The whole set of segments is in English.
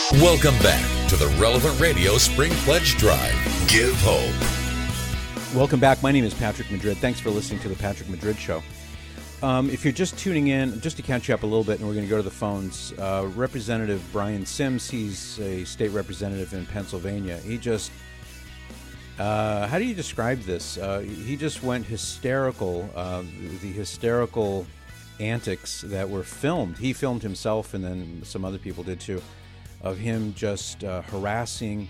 Welcome back to the Relevant Radio Spring Pledge Drive. Give hope. Welcome back. My name is Patrick Madrid. Thanks for listening to the Patrick Madrid Show. If you're just tuning in, just to catch you up a little bit, and we're going to go to the phones, Representative Brian Sims, he's a state representative in Pennsylvania. He just, how do you describe this? He just went hysterical, the hysterical antics that were filmed. He filmed himself, and then some other people did too, of him just harassing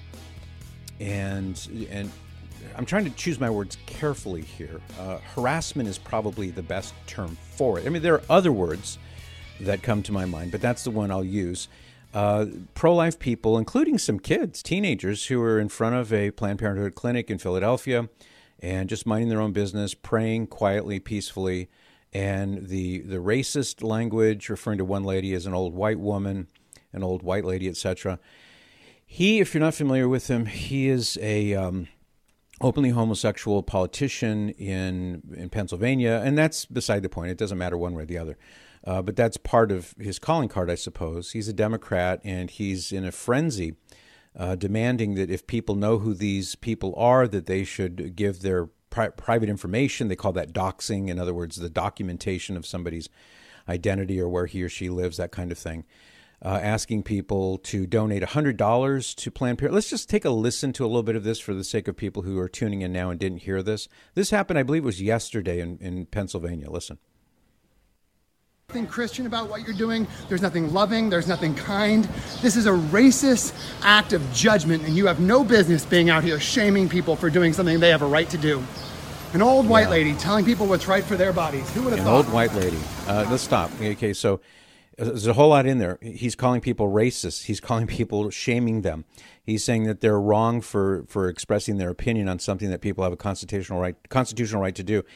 and I'm trying to choose my words carefully here. Harassment is probably the best term for it. I mean, there are other words that come to my mind, but that's the one I'll use. Pro-life people, including some kids, teenagers, who are in front of a Planned Parenthood clinic in Philadelphia and just minding their own business, praying quietly, peacefully, and the racist language, referring to one lady as an old white woman, an old white lady, etc. He, if you're not familiar with him, he is a openly homosexual politician in Pennsylvania, and that's beside the point. It doesn't matter one way or the other. But that's part of his calling card, I suppose. He's a Democrat, and he's in a frenzy demanding that if people know who these people are, that they should give their private information. They call that doxing. In other words, the documentation of somebody's identity or where he or she lives, that kind of thing. Asking people to donate $100 to Planned Parenthood. Let's just take a listen to a little bit of this for the sake of people who are tuning in now and didn't hear this. This happened, I believe it was yesterday in Pennsylvania. Listen. Nothing Christian about what you're doing. There's nothing loving. There's nothing kind. This is a racist act of judgment, and you have no business being out here shaming people for doing something they have a right to do. An old white lady telling people what's right for their bodies. Who would have thought? An old white lady. Let's stop. Okay, so there's a whole lot in there. He's calling people racist. He's calling people, shaming them. He's saying that they're wrong for expressing their opinion on something that people have a constitutional right to do.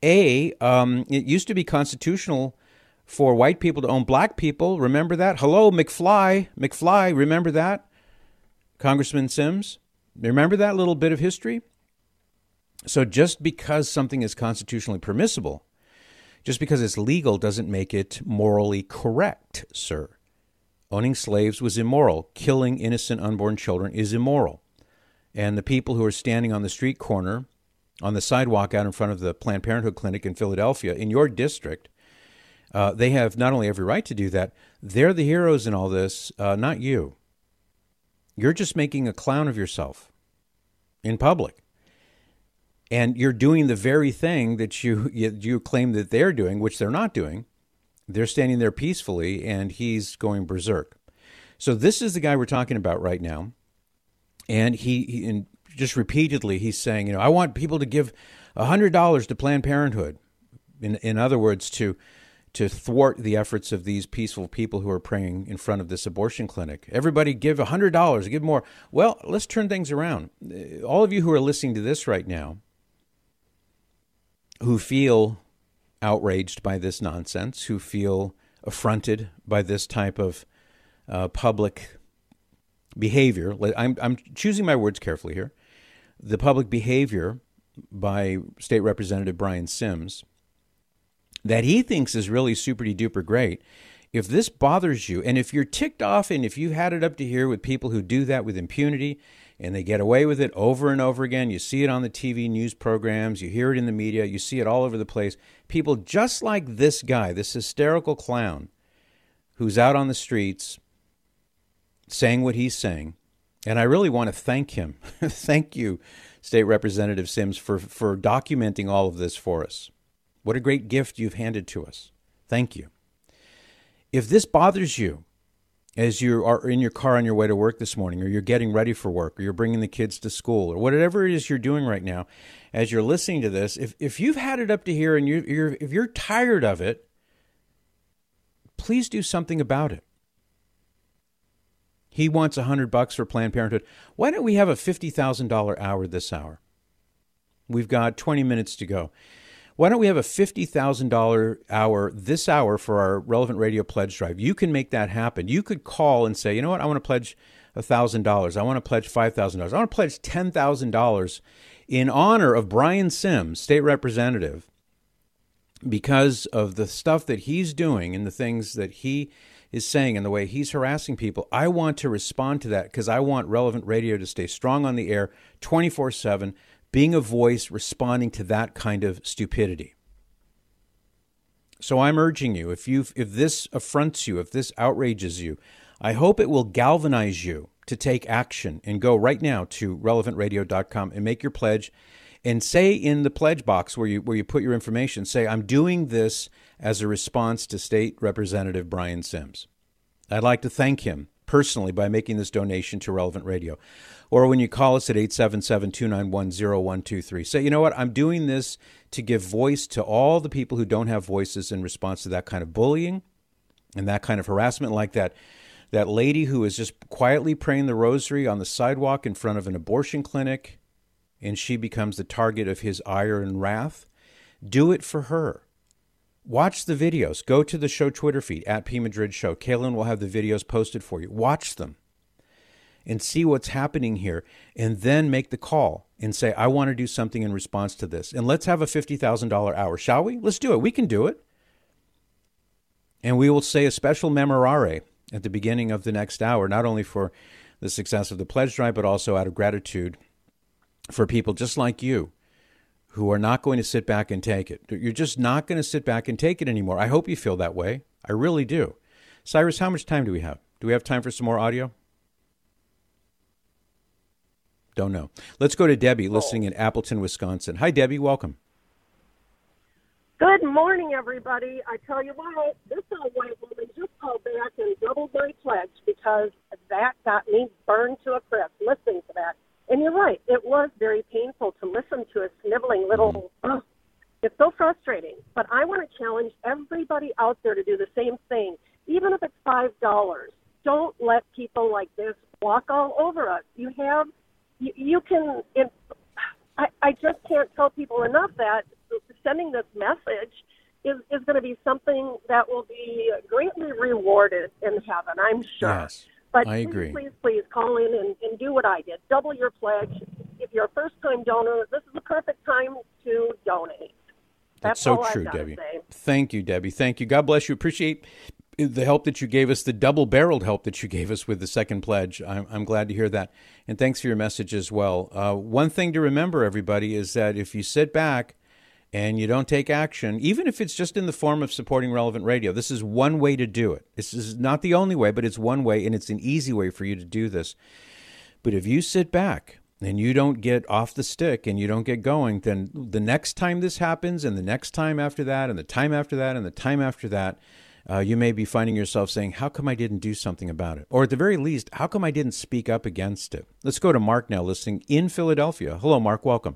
It used to be constitutional for white people to own black people. Remember that? Hello, McFly, remember that? Congressman Sims, remember that little bit of history? So just because something is constitutionally permissible, just because it's legal, doesn't make it morally correct, sir. Owning slaves was immoral. Killing innocent unborn children is immoral. And the people who are standing on the street corner, on the sidewalk out in front of the Planned Parenthood clinic in Philadelphia, in your district, they have not only every right to do that, they're the heroes in all this, not you. You're just making a clown of yourself in public. And you're doing the very thing that you claim that they're doing, which they're not doing. They're standing there peacefully, and he's going berserk. So this is the guy we're talking about right now. And he just repeatedly, he's saying, I want people to give $100 to Planned Parenthood. In other words, to thwart the efforts of these peaceful people who are praying in front of this abortion clinic. Everybody give $100, give more. Well, let's turn things around. All of you who are listening to this right now, who feel outraged by this nonsense, who feel affronted by this type of public behavior. I'm choosing my words carefully here. The public behavior by State Representative Brian Sims that he thinks is really super-duper great. If this bothers you, and if you're ticked off, and if you had it up to here with people who do that with impunity, and they get away with it over and over again. You see it on the TV news programs. You hear it in the media. You see it all over the place. People just like this guy, this hysterical clown, who's out on the streets saying what he's saying. And I really want to thank him. Thank you, State Representative Sims, for documenting all of this for us. What a great gift you've handed to us. Thank you. If this bothers you, as you are in your car on your way to work this morning, or you're getting ready for work, or you're bringing the kids to school, or whatever it is you're doing right now, as you're listening to this, if you've had it up to here and if you're tired of it, please do something about it. He wants $100 for Planned Parenthood. Why don't we have a $50,000 hour this hour? We've got 20 minutes to go. Why don't we have a $50,000 hour this hour for our Relevant Radio Pledge Drive? You can make that happen. You could call and say, you know what, I want to pledge $1,000. I want to pledge $5,000. I want to pledge $10,000 in honor of Brian Sims, state representative, because of the stuff that he's doing and the things that he is saying and the way he's harassing people, I want to respond to that because I want Relevant Radio to stay strong on the air 24/7, being a voice responding to that kind of stupidity. So I'm urging you, if this affronts you, if this outrages you, I hope it will galvanize you to take action and go right now to relevantradio.com and make your pledge and say in the pledge box where you put your information, say, I'm doing this as a response to State Representative Brian Sims. I'd like to thank him personally by making this donation to Relevant Radio. Or when you call us at 877-291-0123, say, you know what, I'm doing this to give voice to all the people who don't have voices in response to that kind of bullying and that kind of harassment, like that lady who is just quietly praying the rosary on the sidewalk in front of an abortion clinic, and she becomes the target of his ire and wrath. Do it for her. Watch the videos. Go to the show Twitter feed, @PMadridShow. Kaylin will have the videos posted for you. Watch them and see what's happening here, and then make the call and say, I want to do something in response to this. And let's have a $50,000 hour, shall we? Let's do it. We can do it. And we will say a special memorare at the beginning of the next hour, not only for the success of the pledge drive, but also out of gratitude for people just like you who are not going to sit back and take it. You're just not going to sit back and take it anymore. I hope you feel that way. I really do. Cyrus, how much time do we have? Do we have time for some more audio? Don't know. Let's go to Debbie, listening in Appleton, Wisconsin. Hi, Debbie. Welcome. Good morning, everybody. I tell you what, this old white woman just called back and doubled my pledge because that got me burned to a crisp listening to that. And you're right, it was very painful to listen to a sniveling little, it's so frustrating. But I want to challenge everybody out there to do the same thing, even if it's $5. Don't let people like this walk all over us. I just can't tell people enough that sending this message is going to be something that will be greatly rewarded in heaven, I'm sure. Yes, but I agree. Please call in and do what I did. Double your pledge. If you're a first-time donor, this is the perfect time to donate. That's so true, Debbie. Thank you, Debbie. Thank you. God bless you. Appreciate the help that you gave us, the double-barreled help that you gave us with the second pledge. I'm glad to hear that. And thanks for your message as well. One thing to remember, everybody, is that if you sit back and you don't take action, even if it's just in the form of supporting Relevant Radio, this is one way to do it. This is not the only way, but it's one way, and it's an easy way for you to do this. But if you sit back and you don't get off the stick and you don't get going, then the next time this happens and the next time after that and the time after that and the time after that, you may be finding yourself saying, how come I didn't do something about it? Or at the very least, how come I didn't speak up against it? Let's go to Mark now, listening in Philadelphia. Hello, Mark. Welcome.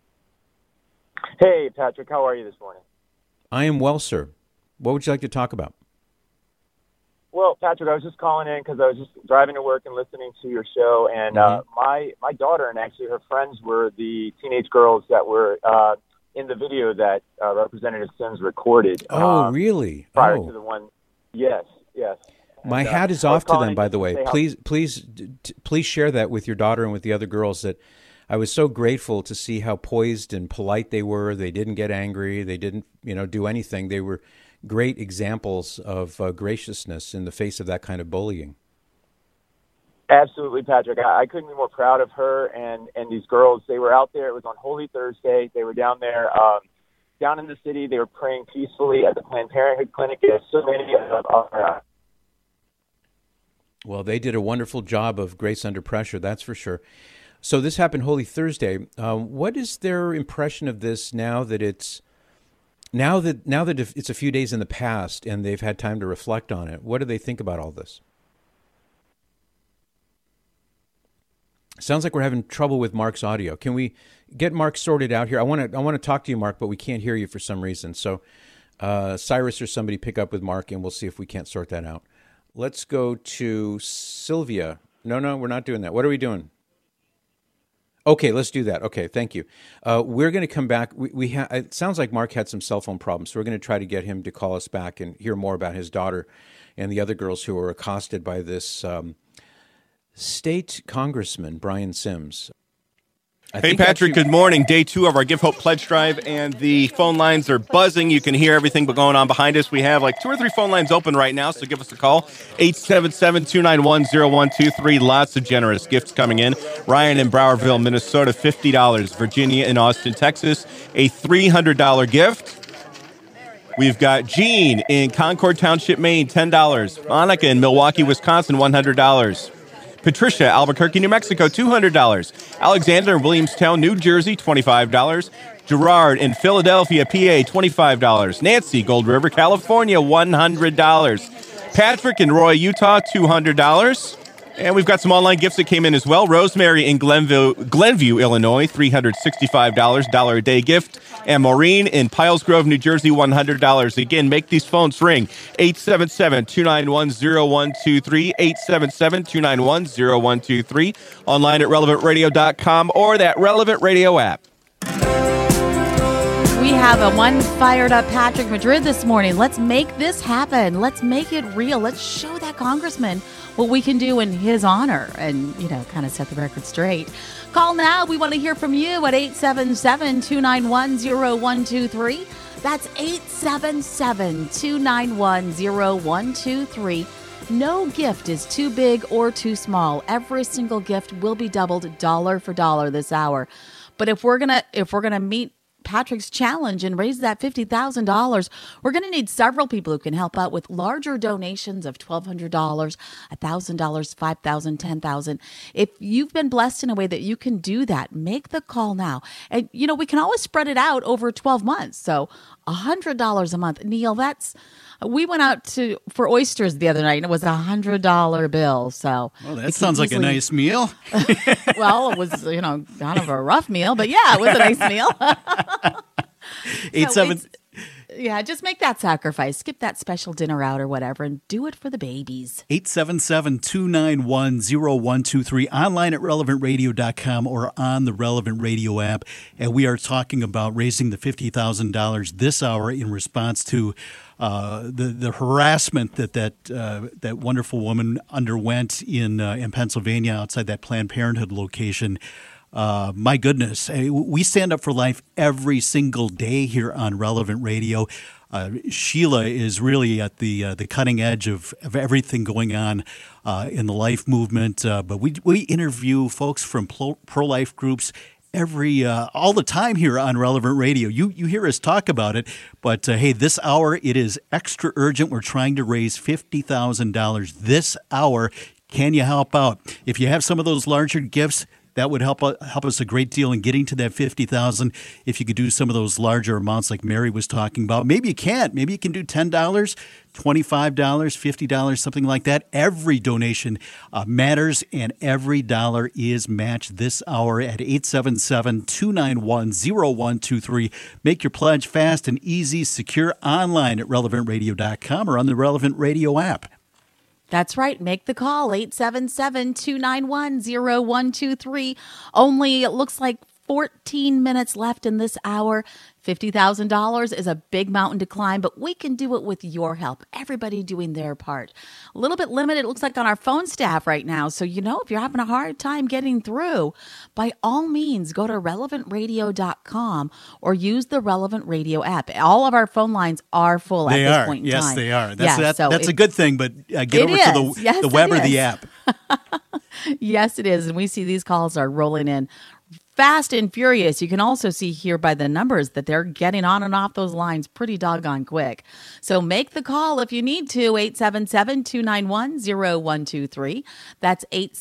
Hey, Patrick. How are you this morning? I am well, sir. What would you like to talk about? Well, Patrick, I was just calling in because I was just driving to work and listening to your show, and my daughter and actually her friends were the teenage girls that were in the video that Representative Sims recorded. Oh, really? Prior to the one. Yes. My hat is off to them, by the way. Please share that with your daughter and with the other girls, that I was so grateful to see how poised and polite they were. They didn't get angry. They didn't, do anything. They were great examples of graciousness in the face of that kind of bullying. Absolutely, Patrick. I couldn't be more proud of her and these girls. They were out there. It was on Holy Thursday. They were down there, down in the city. They were praying peacefully at the Planned Parenthood clinic. There's so many of our. Well, they did a wonderful job of grace under pressure, that's for sure. So this happened Holy Thursday. What is their impression of this now that it's a few days in the past and they've had time to reflect on it? What do they think about all this? Sounds like we're having trouble with Mark's audio. Can we get Mark sorted out here? I want to talk to you, Mark, but we can't hear you for some reason. So Cyrus or somebody pick up with Mark, and we'll see if we can't sort that out. Let's go to Sylvia. No, we're not doing that. What are we doing? Okay, let's do that. Okay, thank you. We're going to come back. It sounds like Mark had some cell phone problems, so we're going to try to get him to call us back and hear more about his daughter and the other girls who were accosted by this state congressman, Brian Sims. Hey, Patrick, good morning. Day 2 of our Give Hope Pledge Drive, and the phone lines are buzzing. You can hear everything going on behind us. We have like 2 or 3 phone lines open right now, so give us a call. 877-291-0123. Lots of generous gifts coming in. Ryan in Browerville, Minnesota, $50. Virginia in Austin, Texas, a $300 gift. We've got Gene in Concord Township, Maine, $10. Monica in Milwaukee, Wisconsin, $100. Patricia, Albuquerque, New Mexico, $200. Alexander in Williamstown, New Jersey, $25. Gerard in Philadelphia, PA, $25. Nancy, Gold River, California, $100. Patrick in Roy, Utah, $200. And we've got some online gifts that came in as well. Rosemary in Glenview, Illinois, $365, $1 a day gift. And Maureen in Piles Grove, New Jersey, $100. Again, make these phones ring. 877-291-0123, 877-291-0123. Online at relevantradio.com or that Relevant Radio app. We have a one fired up Patrick Madrid this morning. Let's make this happen. Let's make it real. Let's show that congressman what we can do in his honor and, kind of set the record straight. Call now. We want to hear from you at 877-291-0123. That's 877-291-0123. No gift is too big or too small. Every single gift will be doubled dollar for dollar this hour. But if we're gonna meet Patrick's challenge and raise that $50,000, we're going to need several people who can help out with larger donations of $1,200, $1,000, $5,000, $10,000. If you've been blessed in a way that you can do that, make the call now. And, we can always spread it out over 12 months. So $100 a month. Neil, we went out for oysters the other night, and it was $100 bill. So that sounds like a nice meal. Well, it was, kind of a rough meal, but yeah, it was a nice meal. Just make that sacrifice. Skip that special dinner out or whatever and do it for the babies. 877-291-0123, online at relevantradio.com or on the Relevant Radio app. And we are talking about raising the $50,000 this hour in response to the harassment that wonderful woman underwent in Pennsylvania outside that Planned Parenthood location. My goodness, we stand up for life every single day here on Relevant Radio. Sheila is really at the cutting edge of everything going on in the life movement. But we interview folks from pro-life groups all the time here on Relevant Radio. You hear us talk about it, but hey, this hour it is extra urgent. We're trying to raise $50,000 this hour. Can you help out? If you have some of those larger gifts, that would help us a great deal in getting to that $50,000. If you could do some of those larger amounts like Mary was talking about, maybe you can't. Maybe you can do $10, $25, $50, something like that. Every donation matters, and every dollar is matched this hour at 877-291-0123. Make your pledge fast and easy, secure, online at relevantradio.com or on the Relevant Radio app. That's right. Make the call, 877-291-0123. Only, it looks like 14 minutes left in this hour. $50,000 is a big mountain to climb, but we can do it with your help. Everybody doing their part. A little bit limited, it looks like, on our phone staff right now. So, if you're having a hard time getting through, by all means, go to relevantradio.com or use the Relevant Radio app. All of our phone lines are full at this point in time. Yes, they are. That's a good thing, but get over to the web or the app. Yes, it is. And we see these calls are rolling in fast and furious. You can also see here by the numbers that they're getting on and off those lines pretty doggone quick. So make the call if you need to, 877-291-0123. That's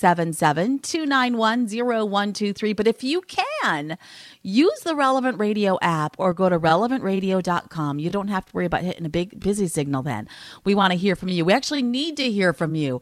877-291-0123. But if you can, use the Relevant Radio app or go to relevantradio.com. You don't have to worry about hitting a big busy signal then. We want to hear from you. We actually need to hear from you.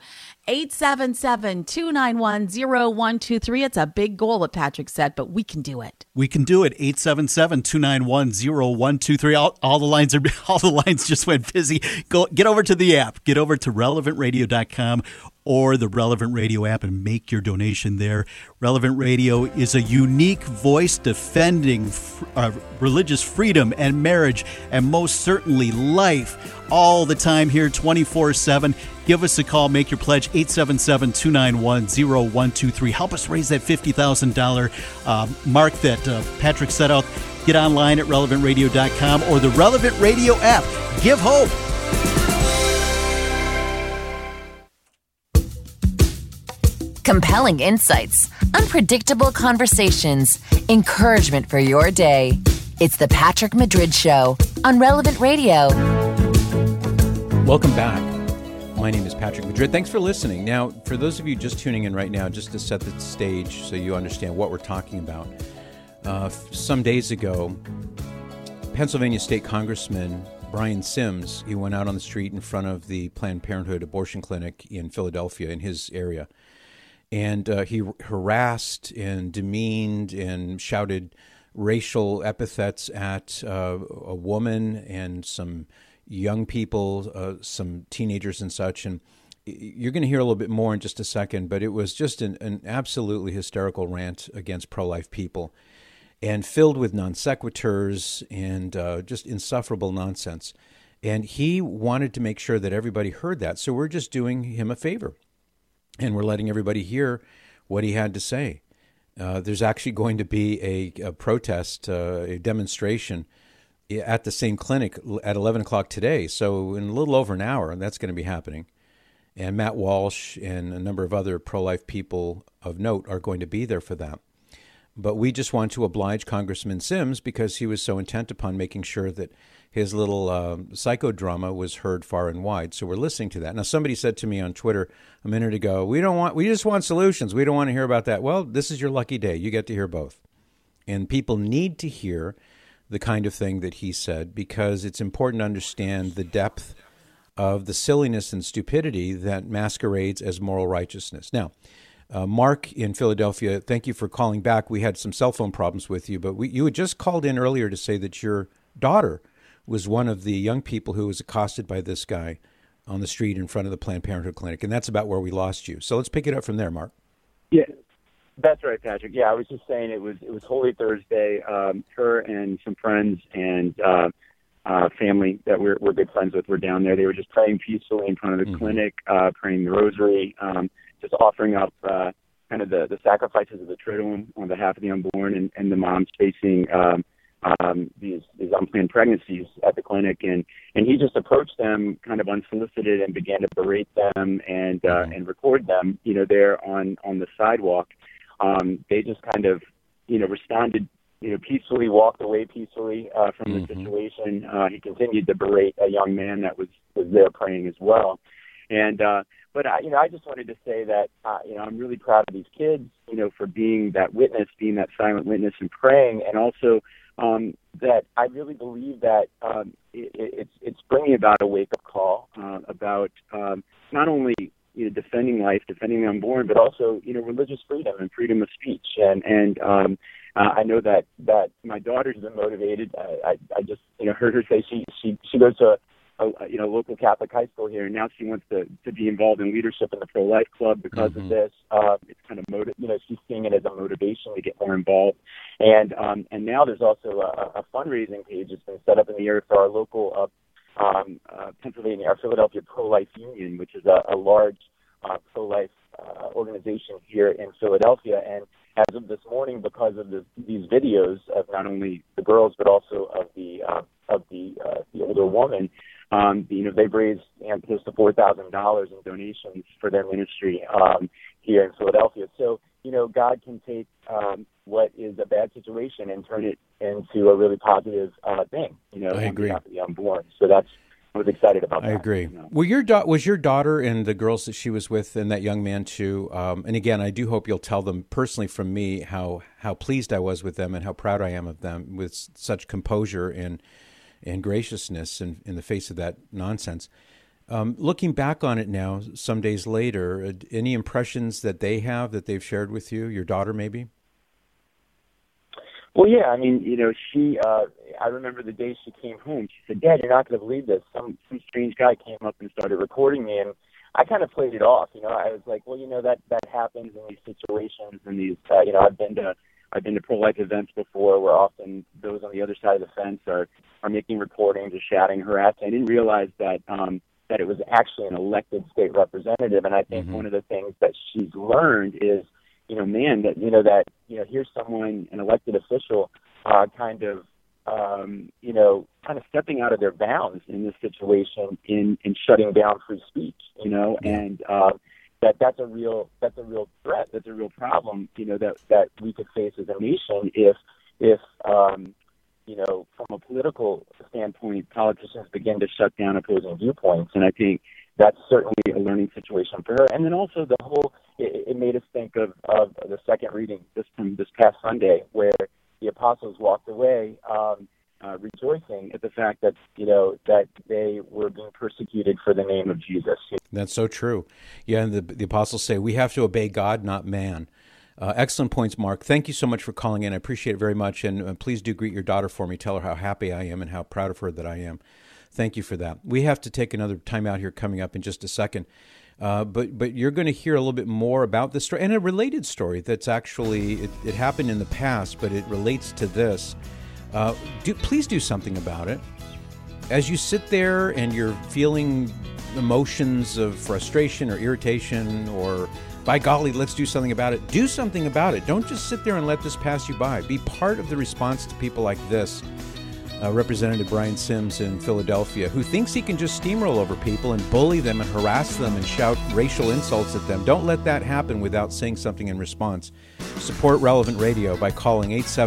877-291-0123. It's a big goal, what Patrick said, but we can do it. We can do it. 877-291-0123. All the lines just went busy. Get over to the app. Get over to relevantradio.com or the Relevant Radio app and make your donation there. Relevant Radio is a unique voice defending religious freedom and marriage, and most certainly life, all the time here, 24/7. Give us a call. Make your pledge, 877-291-0123. Help us raise that $50,000 mark that Patrick set out. Get online at relevantradio.com or the Relevant Radio app. Give hope. Compelling insights, unpredictable conversations, encouragement for your day. It's the Patrick Madrid Show on Relevant Radio. Welcome back. My name is Patrick Madrid. Thanks for listening. Now, for those of you just tuning in right now, just to set the stage so you understand what we're talking about, some days ago, Pennsylvania State Congressman Brian Sims, he went out on the street in front of the Planned Parenthood abortion clinic in Philadelphia, in his area, and he harassed and demeaned and shouted racial epithets at a woman and some young people, some teenagers and such. And you're going to hear a little bit more in just a second, but it was just an absolutely hysterical rant against pro-life people and filled with non sequiturs and just insufferable nonsense. And he wanted to make sure that everybody heard that. So we're just doing him a favor, and we're letting everybody hear what he had to say. There's actually going to be a protest, a demonstration at the same clinic at 11 o'clock today. So in a little over an hour, that's going to be happening. And Matt Walsh and a number of other pro-life people of note are going to be there for that. But we just want to oblige Congressman Sims because he was so intent upon making sure that his little psychodrama was heard far and wide. So we're listening to that. Now, somebody said to me on Twitter a minute ago, we just want solutions. We don't want to hear about that. Well, this is your lucky day. You get to hear both. And people need to hear the kind of thing that he said, because it's important to understand the depth of the silliness and stupidity that masquerades as moral righteousness. Now, Mark in Philadelphia, thank you for calling back. We had some cell phone problems with you, but you had just called in earlier to say that your daughter was one of the young people who was accosted by this guy on the street in front of the Planned Parenthood clinic, and that's about where we lost you. So let's pick it up from there, Mark. Yeah. That's right, Patrick. Yeah, I was just saying it was Holy Thursday. Her and some friends and family that we're good friends with were down there. They were just praying peacefully in front of the clinic, praying the rosary, just offering up kind of the sacrifices of the Triduum on behalf of the unborn and the moms facing these unplanned pregnancies at the clinic. And he just approached them kind of unsolicited and began to berate them and record them, there on the sidewalk. They just kind of, responded, peacefully, walked away peacefully from the situation. He continued to berate a young man that was there praying as well. And but I just wanted to say that I'm really proud of these kids, for being that witness, being that silent witness and praying, and also that I really believe that it's bringing about a wake-up call about not only defending life, defending the unborn, but also, religious freedom and freedom of speech. And I know that my daughter's been motivated. I just, heard her say she goes to a local Catholic high school here, and now she wants to be involved in leadership in the pro-life club because of this. It's kind of she's seeing it as a motivation to get more involved. And now there's also a fundraising page that's been set up in the area for our local Pennsylvania, our Philadelphia Pro-Life Union, which is a large pro-life organization here in Philadelphia. And as of this morning, because of these videos of not only the girls but also of the older woman, they've raised close to $4,000 in donations for their ministry here in Philadelphia. So God can take what is a bad situation and turn it into a really positive thing. I agree. On behalf of the unborn. So I was excited about that. I agree. Well, was your daughter and the girls that she was with and that young man too? And again, I do hope you'll tell them personally from me how pleased I was with them and how proud I am of them with such composure and graciousness in the face of that nonsense. Looking back on it now, some days later, any impressions that they have that they've shared with you, your daughter maybe? Well, yeah, I mean, she, I remember the day she came home, she said, "Dad, you're not going to believe this. Some strange guy came up and started recording me." And I kind of played it off. I was like, well, that happens in these situations, and these, I've been to pro-life events before where often those on the other side of the fence are making recordings or shouting, harassing. I didn't realize that that it was actually an elected state representative. And I think one of the things that she's learned is, here's someone, an elected official, kind of stepping out of their bounds in this situation in shutting down free speech, and that's a real threat. That's a real problem, that we could face as a nation if from a political standpoint, politicians begin to shut down opposing viewpoints. And I think that's certainly a learning situation for her. And then also it made us think of the second reading this past Sunday, where the apostles walked away rejoicing at the fact that that they were being persecuted for the name of Jesus. That's so true. Yeah, and the apostles say we have to obey God, not man. Excellent points, Mark. Thank you so much for calling in. I appreciate it very much. And please do greet your daughter for me. Tell her how happy I am and how proud of her that I am. Thank you for that. We have to take another time out here coming up in just a second. But you're going to hear a little bit more about this story and a related story that's actually, it happened in the past, but it relates to this. Please do something about it. As you sit there and you're feeling emotions of frustration or irritation or, by golly, let's do something about it. Do something about it. Don't just sit there and let this pass you by. Be part of the response to people like this. Representative Brian Sims in Philadelphia, who thinks he can just steamroll over people and bully them and harass them and shout racial insults at them. Don't let that happen without saying something in response. Support Relevant Radio by calling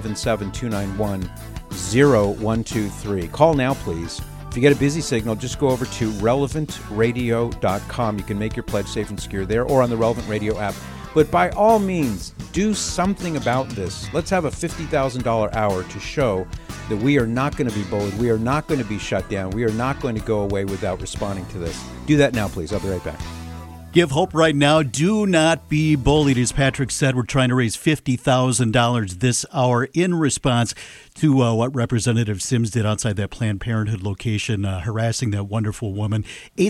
877-291-0123. Call now, please. If you get a busy signal, just go over to relevantradio.com. You can make your pledge safe and secure there or on the Relevant Radio app. But by all means, do something about this. Let's have a $50,000 hour to show that we are not going to be bullied. We are not going to be shut down. We are not going to go away without responding to this. Do that now, please. I'll be right back. Give hope right now. Do not be bullied. As Patrick said, we're trying to raise $50,000 this hour in response to what Representative Sims did outside that Planned Parenthood location, harassing that wonderful woman.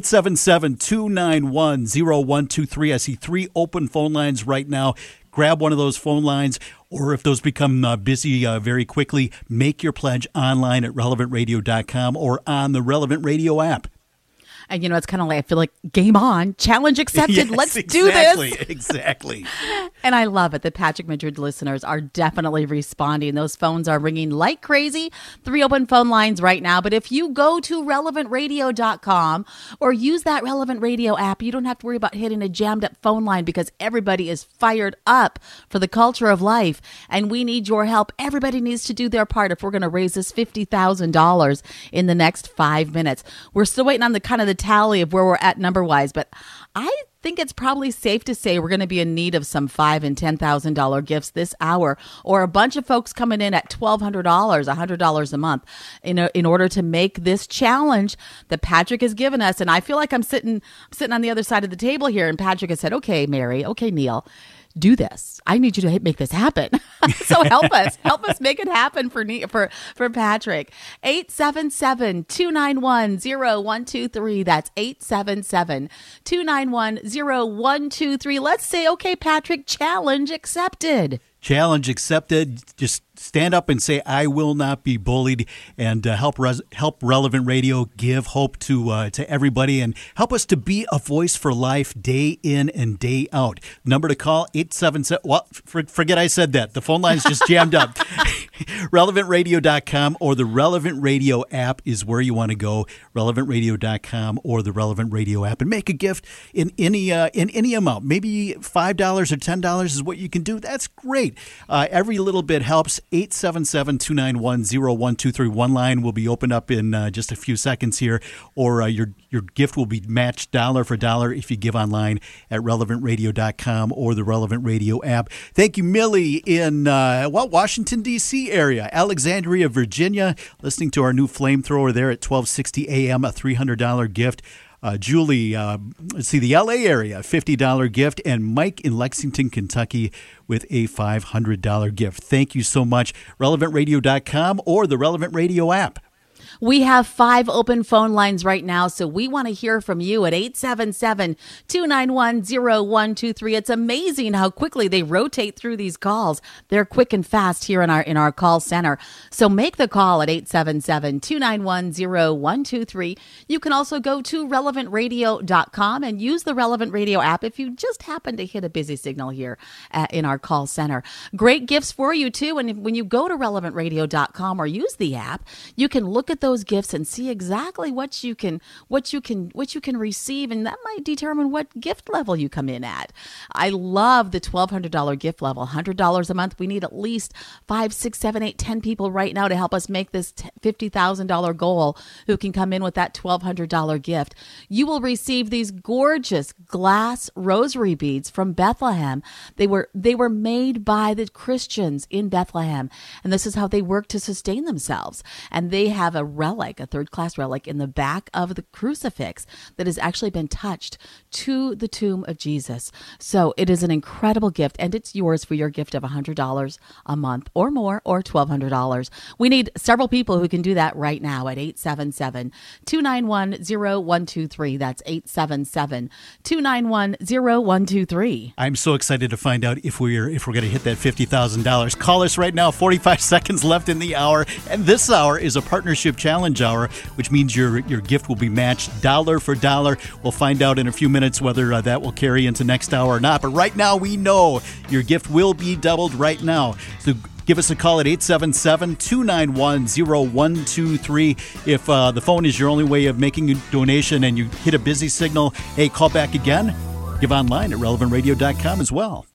877-291-0123. I see 3 open phone lines right now. Grab one of those phone lines, or if those become busy very quickly, make your pledge online at relevantradio.com or on the Relevant Radio app. And, it's kind of like, I feel like game on, challenge accepted. Yes, Let's do this. Exactly. And I love it. The Patrick Madrid listeners are definitely responding. Those phones are ringing like crazy. 3 open phone lines right now. But if you go to relevantradio.com or use that Relevant Radio app, you don't have to worry about hitting a jammed up phone line because everybody is fired up for the culture of life. And we need your help. Everybody needs to do their part if we're going to raise this $50,000 in the next 5 minutes. We're still waiting on the tally of where we're at number-wise, but I think it's probably safe to say we're going to be in need of some $5,000 and $10,000 gifts this hour, or a bunch of folks coming in at $1,200, $100 a month in order to make this challenge that Patrick has given us. And I feel like I'm sitting on the other side of the table here, and Patrick has said, okay, Mary, okay, Neil, do this. I need you to make this happen. So help us make it happen for Patrick. 877-291-0123. That's 877-291-0123. Let's say, okay, Patrick, challenge accepted. Challenge accepted. Just stand up and say, I will not be bullied, and help Relevant Radio give hope to everybody, and help us to be a voice for life day in and day out. Number to call, 877. Well, forget I said that. The phone line's just jammed up. RelevantRadio.com or the Relevant Radio app is where you want to go. RelevantRadio.com or the Relevant Radio app, and make a gift in any amount. Maybe $5 or $10 is what you can do. That's great. Every little bit helps. 877-291-0123. One line will be opened up in just a few seconds here, or your gift will be matched dollar for dollar if you give online at relevantradio.com or the Relevant Radio app. Thank you, Millie in Washington, D.C. area, Alexandria, Virginia, listening to our new flamethrower there at 1260 a.m., a $300 gift. Julie, let's see, the L.A. area, $50 gift, and Mike in Lexington, Kentucky with a $500 gift. Thank you so much. RelevantRadio.com or the Relevant Radio app. We have 5 open phone lines right now, so we want to hear from you at 877-291-0123. It's amazing how quickly they rotate through these calls. They're quick and fast here in our call center. So make the call at 877-291-0123. You can also go to relevantradio.com and use the Relevant Radio app if you just happen to hit a busy signal here in our call center. Great gifts for you too. And when you go to relevantradio.com or use the app, you can look at those gifts and see exactly what you can receive, and that might determine what gift level you come in at. I love the $1,200 gift level, $100 a month. We need at least 5, 6, 7, 8, 10 people right now to help us make this $50,000 goal who can come in with that $1,200 gift. You will receive these gorgeous glass rosary beads from Bethlehem. They were made by the Christians in Bethlehem, and this is how they work to sustain themselves. And they have a relic, a third-class relic, in the back of the crucifix that has actually been touched to the tomb of Jesus. So it is an incredible gift, and it's yours for your gift of $100 a month or more, or $1,200. We need several people who can do that right now at 877-291-0123. That's 877-291-0123. I'm so excited to find out if we're going to hit that $50,000. Call us right now. 45 seconds left in the hour, and this hour is a partnership challenge hour, which means your gift will be matched dollar for dollar. We'll find out in a few minutes whether that will carry into next hour or not. But right now, we know your gift will be doubled right now. So give us a call at 877-291-0123. If the phone is your only way of making a donation and you hit a busy signal, hey, call back again. Give online at relevantradio.com as well.